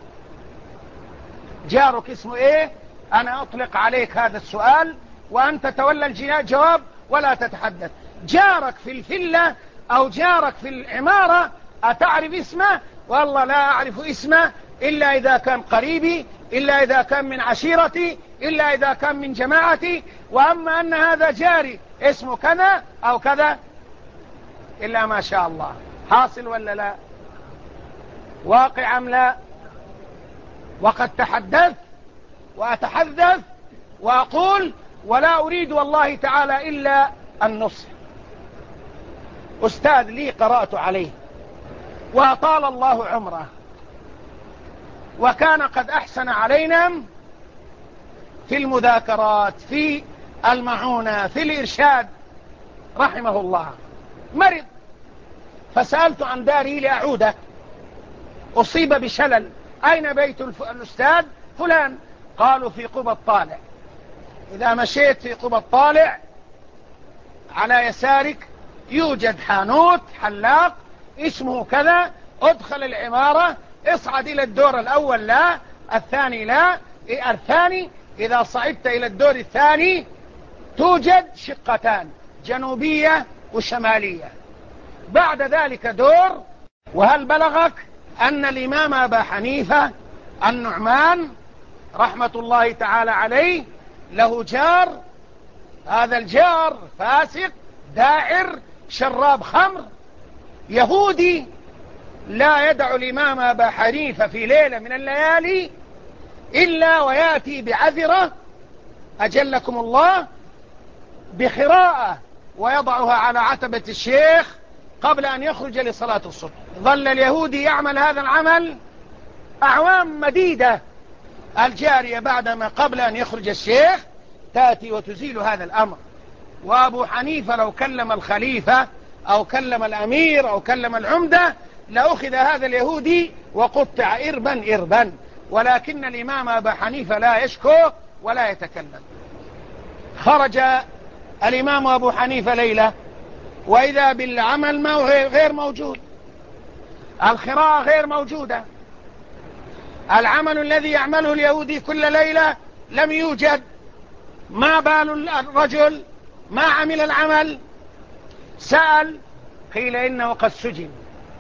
جارك اسمه ايه؟ انا اطلق عليك هذا السؤال وانت تولى الجواب ولا تتحدث. جارك في الفلة او جارك في العمارة اتعرف اسمه؟ والله لا اعرف اسمه الا اذا كان قريبي، الا اذا كان من عشيرتي، الا اذا كان من جماعتي. واما ان هذا جاري اسمه كذا او كذا، الا ما شاء الله. حاصل ولا لا؟ واقع ام لا؟ وقد تحدثت وأتحدث وأقول ولا أريد والله تعالى إلا النصح. أستاذ لي قرأت عليه وأطال الله عمره، وكان قد أحسن علينا في المذاكرات، في المعونة، في الإرشاد، رحمه الله. مرض فسألت عن داري لأعوده، أصيب بشلل، أين بيت الأستاذ فلان؟ قالوا في قبى الطالع. إذا مشيت في قبى الطالع على يسارك يوجد حانوت حلاق اسمه كذا، ادخل العمارة، اصعد إلى الدور الأول لا، الثاني لا، الثاني إذا صعدت إلى الدور الثاني توجد شقتان، جنوبية وشمالية، بعد ذلك دور. وهل بلغك أن الإمام أبا حنيفة النعمان رحمة الله تعالى عليه له جار، هذا الجار فاسق داعر شراب خمر يهودي، لا يدع الإمام أبا حنيفة في ليلة من الليالي إلا ويأتي بعذرة أجلكم الله بخراءة ويضعها على عتبة الشيخ قبل أن يخرج لصلاة الصبح. ظل اليهودي يعمل هذا العمل أعوام مديدة. الجارية بعدما قبل أن يخرج الشيخ تأتي وتزيل هذا الأمر. وأبو حنيفة لو كلم الخليفة أو كلم الأمير أو كلم العمدة لأخذ هذا اليهودي وقطع إربا إربا، ولكن الإمام أبا حنيفة لا يشكو ولا يتكلم. خرج الإمام أبو حنيفة ليلة وإذا بالعمل غير موجود، الخراءة غير موجودة، العمل الذي يعمله اليهودي كل ليلة لم يوجد. ما بال الرجل ما عمل العمل؟ سأل، قيل إنه قد سجن.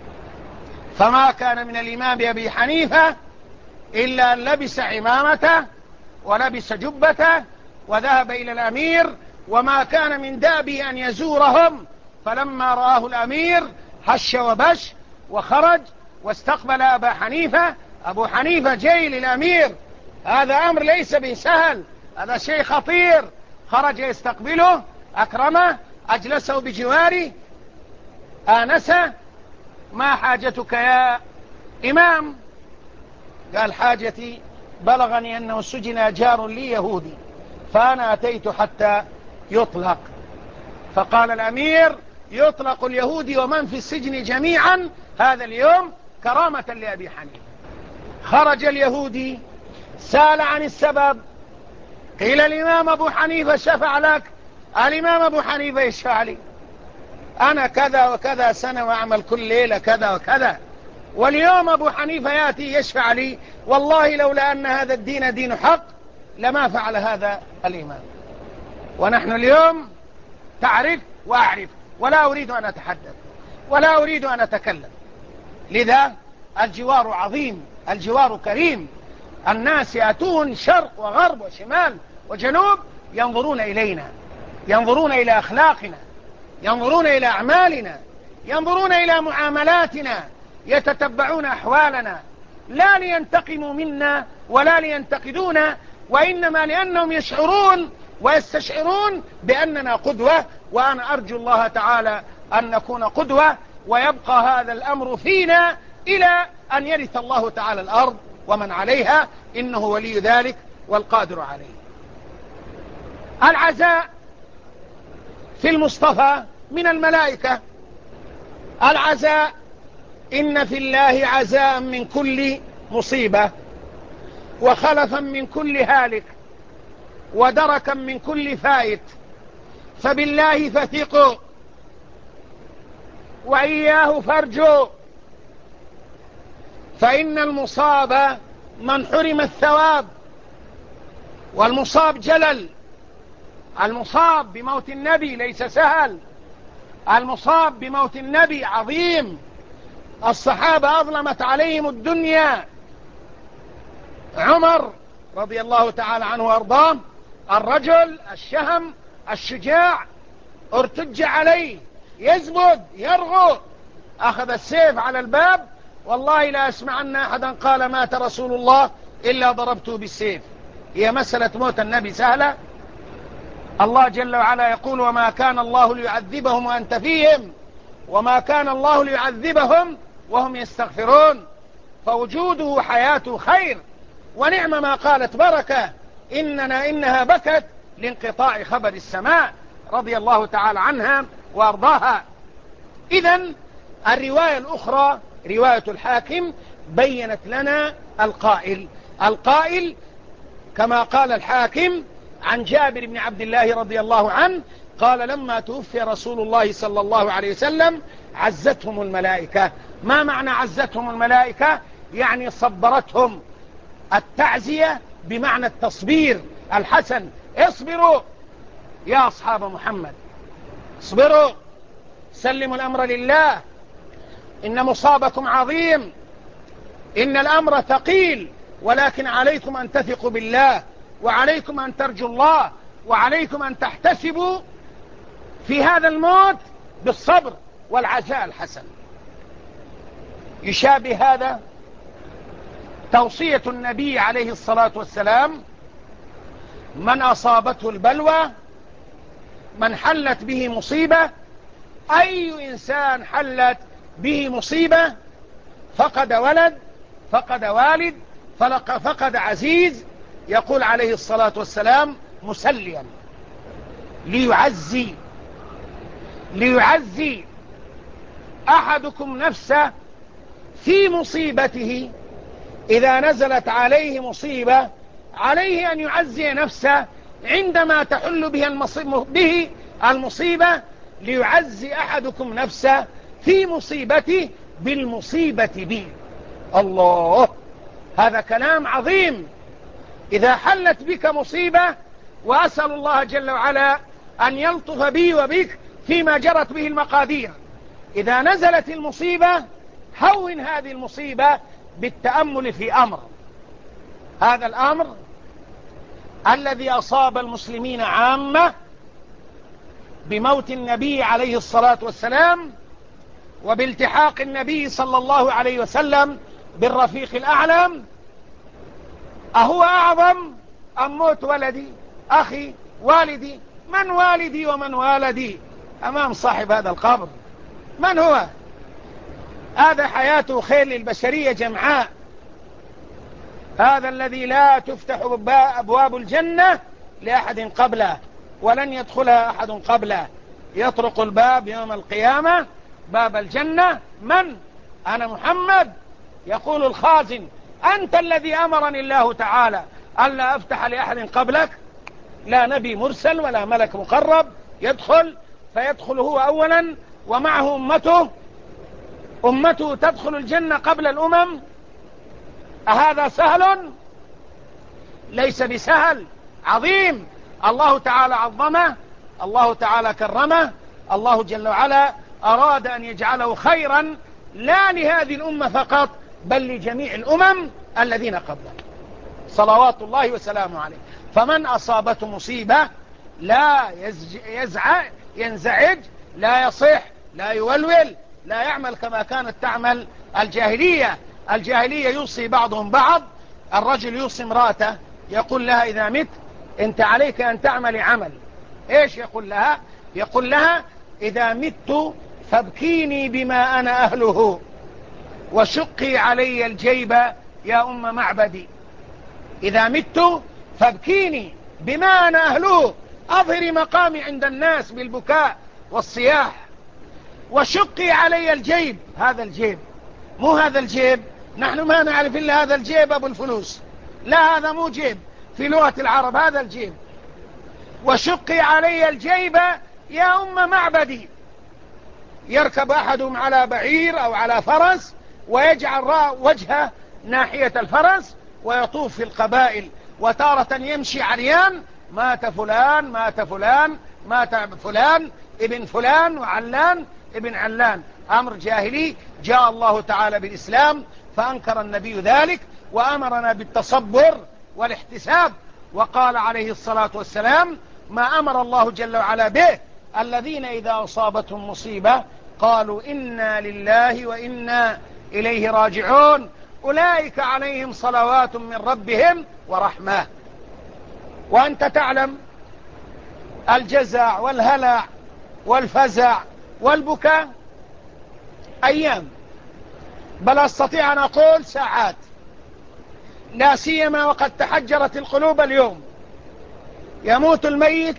فما كان من الإمام أبي حنيفة إلا أن لبس عمامته ولبس جبته وذهب إلى الأمير، وما كان من دابه أن يزورهم، فلما رآه الأمير هش وبش وخرج واستقبل أبا حنيفة. أبو حنيفة جاي للأمير، هذا أمر ليس بسهل، هذا شيء خطير. خرج يستقبله، أكرمه، أجلسه بجواره، آنسه. ما حاجتك يا إمام؟ قال حاجتي بلغني أنه سجن جار لي يهودي فأنا أتيت حتى يطلق. فقال الأمير يطلق اليهودي ومن في السجن جميعا هذا اليوم كرامة لأبي حنيفة. خرج اليهودي سأل عن السبب، قيل الإمام أبو حنيفة شفع لك. الإمام أبو حنيفة يشفع لي؟ أنا كذا وكذا سنة وأعمل كل ليلة كذا وكذا، واليوم أبو حنيفة يأتي يشفع لي؟ والله لولا أن هذا الدين دين حق لما فعل هذا الإمام. ونحن اليوم تعرف وأعرف، ولا أريد أن أتحدث ولا أريد أن أتكلم. لذا الجوار عظيم، الجوار كريم، الناس يأتون شرق وغرب وشمال وجنوب ينظرون إلينا، ينظرون إلى أخلاقنا، ينظرون إلى أعمالنا، ينظرون إلى معاملاتنا، يتتبعون أحوالنا، لا لينتقموا منا ولا لينتقدونا، وإنما لأنهم يشعرون ويستشعرون بأننا قدوة. وأنا أرجو الله تعالى أن نكون قدوة، ويبقى هذا الأمر فينا إلى أن يرث الله تعالى الأرض ومن عليها، إنه ولي ذلك والقادر عليه. العزاء في المصطفى من الملائكة. العزاء إن في الله عزاء من كل مصيبة، وخلفا من كل هالك، ودركا من كل فائت، فبالله فثقوا وإياه فارجوا، فإن المصاب من حرم الثواب، والمصاب جلل. المصاب بموت النبي ليس سهل، المصاب بموت النبي عظيم. الصحابة أظلمت عليهم الدنيا. عمر رضي الله تعالى عنه وأرضاه، الرجل الشهم الشجاع، ارتج عليه يزبد يرغو، أخذ السيف على الباب، والله لا أسمع أن أحدا قال مات رسول الله إلا ضربته بالسيف. هي مسألة موت النبي سهلة؟ الله جل وعلا يقول وما كان الله ليعذبهم وأنت فيهم، وما كان الله ليعذبهم وهم يستغفرون. فوجوده وحياته خير، ونعم ما قالت بركة. إنها بكت لانقطاع خبر السماء، رضي الله تعالى عنها وأرضاها. إذن الرواية الأخرى رواية الحاكم بينت لنا القائل كما قال الحاكم عن جابر بن عبد الله رضي الله عنه قال لما توفي رسول الله صلى الله عليه وسلم عزتهم الملائكة. ما معنى عزتهم الملائكة؟ يعني صبرتهم. التعزية بمعنى التصبير الحسن. اصبروا يا أصحاب محمد، اصبروا، سلموا الأمر لله، إن مصابكم عظيم، إن الأمر ثقيل، ولكن عليكم أن تثقوا بالله، وعليكم أن ترجوا الله، وعليكم أن تحتسبوا في هذا الموت بالصبر والعزاء الحسن. يشابه هذا توصية النبي عليه الصلاة والسلام: من أصابته البلوى، من حلت به مصيبة، أي إنسان حلت به مصيبة، فقد ولد، فقد والد، فقد عزيز، يقول عليه الصلاة والسلام مسليا: ليعزي أحدكم نفسه في مصيبته. إذا نزلت عليه مصيبة عليه أن يعزي نفسه عندما تحل به المصيبة. ليعزي أحدكم نفسه في مصيبته بالمصيبة بي. الله، هذا كلام عظيم. إذا حلت بك مصيبة، وأسأل الله جل وعلا أن يلطف بي وبك فيما جرت به المقادير، إذا نزلت المصيبة هون هذه المصيبة بالتأمل في أمر. هذا الأمر الذي أصاب المسلمين عامة بموت النبي عليه الصلاة والسلام، وبالتحاق النبي صلى الله عليه وسلم بالرفيق الأعلى، أهو أعظم أم موت ولدي، أخي، والدي؟ من والدي ومن والدي أمام صاحب هذا القبر؟ من هو؟ هذا حياته خير للبشرية جمعاء. هذا الذي لا تفتح أبواب الجنة لأحد قبله، ولن يدخلها أحد قبله. يطرق الباب يوم القيامة، باب الجنة: من؟ أنا محمد. يقول الخازن: أنت الذي أمرني الله تعالى ألا أفتح لأحد قبلك. لا نبي مرسل ولا ملك مقرب يدخل، فيدخل هو أولا ومعه أمته تدخل الجنة قبل الأمم. أهذا سهل؟ ليس بسهل، عظيم. الله تعالى عظمه، الله تعالى كرمه، الله جل وعلا أراد أن يجعله خيرا لا لهذه الأمة فقط، بل لجميع الأمم الذين قبله، صلوات الله وسلامه عليه. فمن أصابته مصيبة لا ينزعج، لا يصح، لا يولول، لا يعمل كما كانت تعمل الجاهلية. الجاهلية يوصي بعضهم بعض. الرجل يوصي امرأته، يقول لها: إذا مت أنت عليك أن تعمل عمل. إيش يقول لها؟ يقول لها: إذا مت فابكيني بما أنا أهله، وشقي علي الجيب يا أم معبدي. إذا مت فابكيني بما أنا أهله، أظهري مقامي عند الناس بالبكاء والصياح، وشقي علي الجيب. هذا الجيب، مو هذا الجيب، نحن ما نعرف إلا هذا الجيب أبو الفلوس، لا، هذا مو جيب في لغة العرب، هذا الجيب. وشقي علي الجيب يا أم معبدي. يركب أحدهم على بعير أو على فرس، ويجعل وجهه ناحية الفرس، ويطوف في القبائل، وتارة يمشي عريان: مات فلان، مات فلان، مات فلان ابن فلان، وعلان ابن علان. أمر جاهلي جاء الله تعالى بالإسلام فأنكر النبي ذلك، وأمرنا بالتصبر والاحتساب. وقال عليه الصلاة والسلام: ما أمر الله جل وعلا به: الذين إذا أصابتهم مصيبة قالوا إنا لله وإنا إليه راجعون، أولئك عليهم صلوات من ربهم ورحمة. وأنت تعلم الجزع والهلع والفزع والبكاء أيام، بل أستطيع أن أقول ساعات، لا سيما وقد تحجرت القلوب اليوم. يموت الميت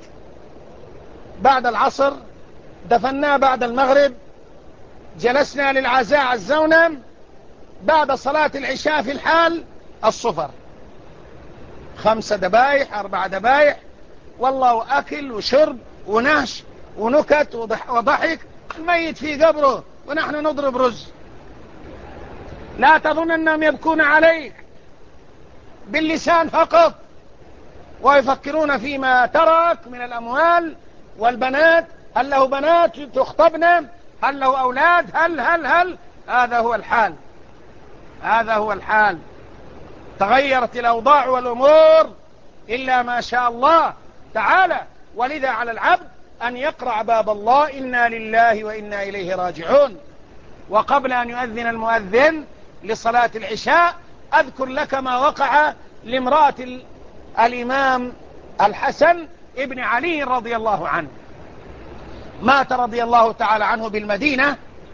بعد العصر، دفناه بعد المغرب، جلسنا للعزاء عزونا، بعد صلاة العشاء في الحال الصفر، 5 دبايح 4 دبايح، والله أكل وشرب ونهش ونكت وضحك، الميت في قبره ونحن نضرب رز. لا تظن أنهم يبكون عليك باللسان فقط ويفكرون فيما ترك من الأموال والبنات، هل له بنات تخطبن، هل له أولاد، هل هذا هو الحال، هذا هو الحال. تغيرت الأوضاع والأمور إلا ما شاء الله تعالى. ولذا على العبد أن يقرع باب الله: إنا لله وإنا إليه راجعون. وقبل أن يؤذن المؤذن لصلاة العشاء أذكر لك ما وقع لامرأة الإمام الحسن ابن علي رضي الله عنه. مات رضي الله تعالى عنه بالمدينة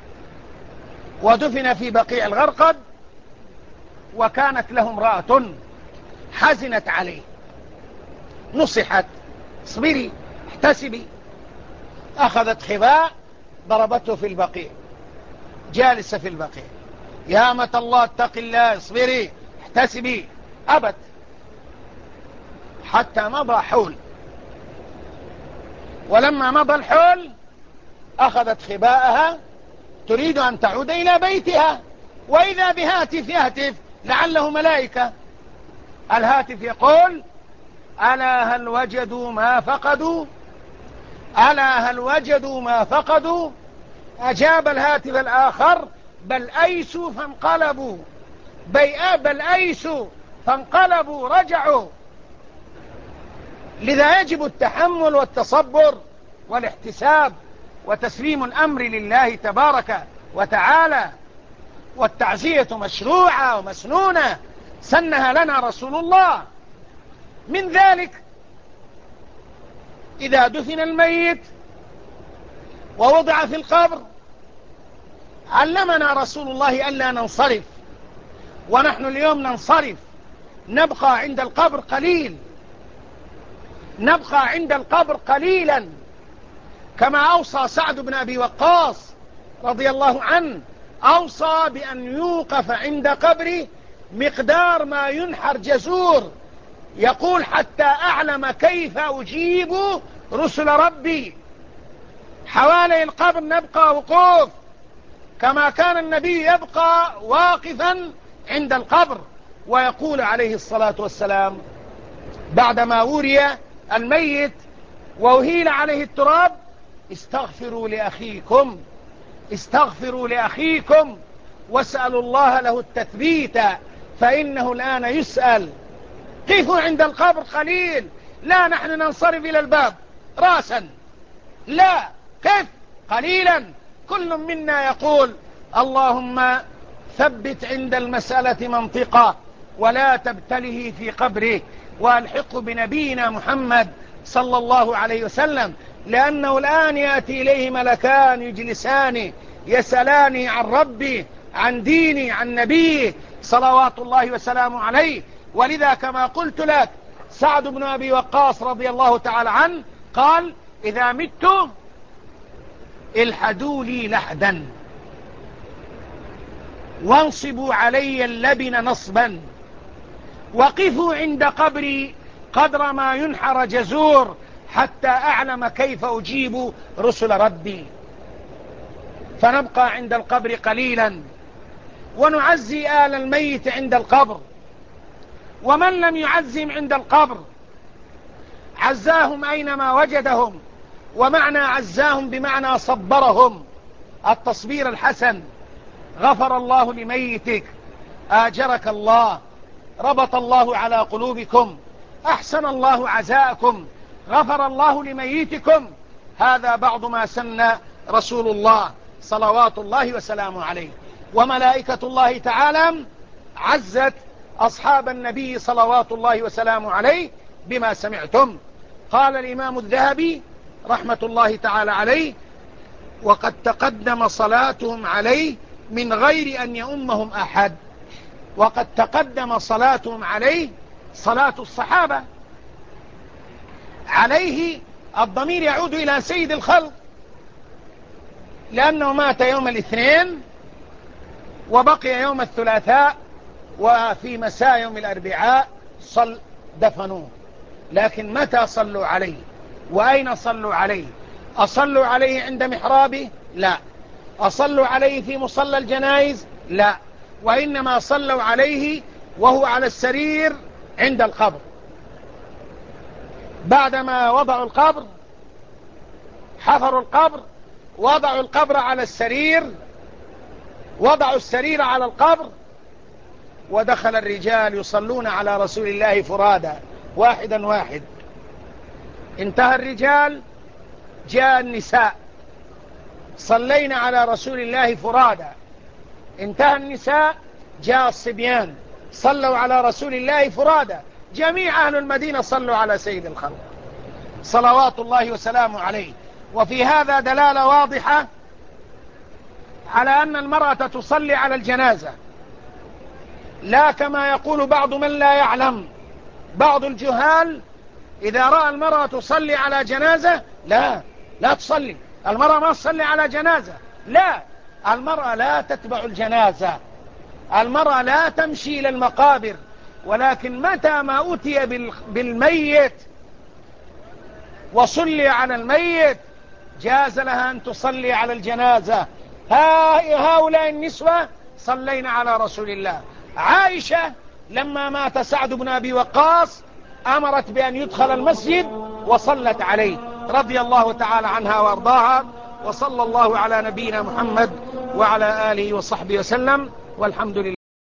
ودفن في بقيع الغرقد، وكانت له امرأة حزنت عليه، نصحت: اصبري احتسبي. أخذت خباء ضربته في البقيع، جالسة في البقيع: يا أمة الله اتق الله اصبري احتسبي. أبت حتى مضى حول، ولما مضى الحول أخذت خباءها تريد أن تعود إلى بيتها، وإذا بهاتف يهتف لعله ملائكة. الهاتف يقول: ألا هل وجدوا ما فقدوا، ألا هل وجدوا ما فقدوا. أجاب الهاتف الآخر: بل أيسوا فانقلبوا، بل أيسوا فانقلبوا رجعوا. لذا يجب التحمل والتصبر والاحتساب وتسليم الأمر لله تبارك وتعالى. والتعزية مشروعة ومسنونة سنها لنا رسول الله. من ذلك إذا دفن الميت ووضع في القبر علمنا رسول الله ألا ننصرف، ونحن اليوم ننصرف، نبقى عند القبر قليل، نبقى عند القبر قليلا، كما أوصى سعد بن أبي وقاص رضي الله عنه، أوصى بأن يوقف عند قبره مقدار ما ينحر جزور، يقول: حتى أعلم كيف أجيب رسل ربي. حوالي القبر نبقى وقوف، كما كان النبي يبقى واقفا عند القبر، ويقول عليه الصلاة والسلام بعدما وري الميت وأهيل عليه التراب: استغفروا لأخيكم، استغفروا لأخيكم واسألوا الله له التثبيت فإنه الآن يسأل. قفوا عند القبر قليل، لا نحن ننصرف إلى الباب راسا، لا، قف قليلا. كل منا يقول: اللهم ثبت عند المسألة منطقة ولا تبتله في قبره، والحق بنبينا محمد صلى الله عليه وسلم، لأنه الآن يأتي إليه ملكان يجلسان يسألاني عن ربي، عن ديني، عن نبيه صلوات الله وسلامه عليه. ولذا كما قلت لك سعد بن أبي وقاص رضي الله تعالى عنه قال: إذا مت الحدوا لي لحدا وانصبوا علي اللبن نصبا، وقفوا عند قبري قدر ما ينحر جزور، حتى أعلم كيف أجيب رسل ربي. فنبقى عند القبر قليلا، ونعزي آل الميت عند القبر، ومن لم يعزم عند القبر عزاهم أينما وجدهم. ومعنى عزاهم بمعنى صبرهم، التصبير الحسن: غفر الله لميتك، آجرك الله، ربط الله على قلوبكم، أحسن الله عزاءكم، غفر الله لميتكم. هذا بعض ما سن رسول الله صلوات الله وسلامه عليه. وملائكة الله تعالى عزت أصحاب النبي صلوات الله وسلامه عليه بما سمعتم. قال الإمام الذهبي رحمة الله تعالى عليه: وقد تقدم صلاتهم عليه من غير أن يؤمهم أحد. وقد تقدم صلاتهم عليه، صلاة الصحابة عليه، الضمير يعود إلى سيد الخلق، لأنه مات يوم الاثنين وبقي يوم الثلاثاء، وفي مساء يوم الأربعاء دفنوه. لكن متى صلوا عليه وأين صلوا عليه؟ أصلوا عليه عند محرابه؟ لا. أصلوا عليه في مصلى الجنائز؟ لا. وإنما صلوا عليه وهو على السرير عند القبر. بعدما وضعوا القبر، حفروا القبر، وضعوا القبر على السرير، وضعوا السرير على القبر، ودخل الرجال يصلون على رسول الله فرادا واحدا واحد. انتهى الرجال، جاء النساء، صلينا على رسول الله فرادا. انتهى النساء، جاء الصبيان، صلوا على رسول الله فرادا. جميع أهل المدينة صلوا على سيد الخلق صلوات الله وسلامه عليه. وفي هذا دلالة واضحة على أن المرأة تصلي على الجنازة، لا كما يقول بعض من لا يعلم. بعض الجهال إذا رأى المرأة تصلي على جنازة، لا تصلي المرأة، ما تصلي على جنازة. لا، المرأة لا تتبع الجنازة، المرأة لا تمشي إلى المقابر، ولكن متى ما أتي بالميت وصلي على الميت جاز لها أن تصلي على الجنازة. هؤلاء النسوة صلينا على رسول الله. عائشة لما مات سعد بن أبي وقاص أمرت بأن يدخل المسجد وصلت عليه رضي الله تعالى عنها وأرضاها. وصلى الله على نبينا محمد وعلى آله وصحبه وسلم، والحمد لله.